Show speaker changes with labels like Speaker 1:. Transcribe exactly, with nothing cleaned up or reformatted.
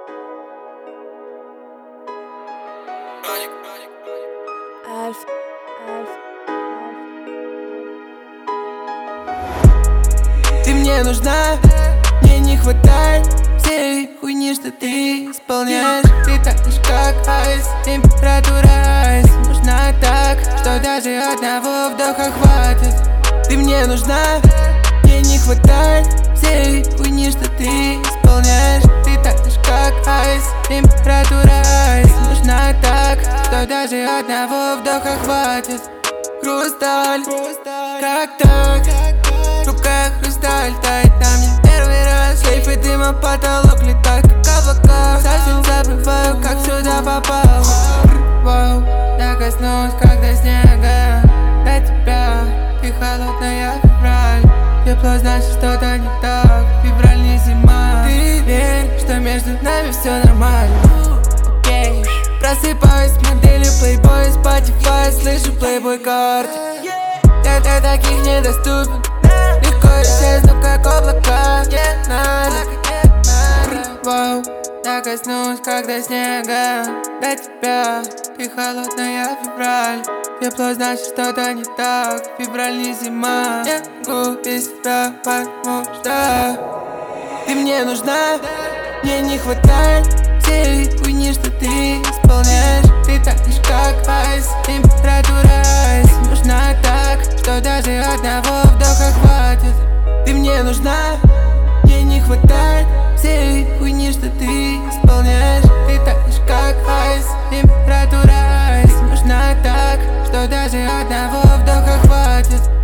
Speaker 1: Альф, Альф,
Speaker 2: Ты мне нужна, мне не хватает всей хуйни, что ты исполняешь. Ты танешь как айс, температура айс. Нужна так, что даже одного вдоха хватит. Ты мне нужна, мне не хватает всей хуйни, что ты исполняешь. Ты танешь как айс, температура айс. Нужна так, что даже одного вдоха хватит. Хрусталь, как так? В руках хрусталь тает на мне первый раз. Шлейфы дыма, потолок летает как облака. Совсем забываю, как сюда попал. Вау, я коснусь, когда снега до тебя. Ты холодная февраль. Тепло, значит что-то не так. Февраль не зима. Ты верь, что между нами все нормально. Okay. Просыпаюсь с моделью Playboy, Spotify, слышу Playboy карты. Я для таких недоступен. Легко исчезну, как облака. Не надо. Вау, я коснусь, когда снега до тебя. Ты холодная февраль. Тепло, значит что-то не так. Февраль не зима. Не могу без тебя, потому что ты мне нужна. Мне не хватает всей хуйни, что ты исполняешь. Ты танешь как айс, температура айс. Нужна так, что даже одного вдоха хватит. Ты мне нужна, мне не хватает всей хуйни, что ты исполняешь. Ты танешь как айс, температура айс. Нужна так, что даже одного вдоха хватит.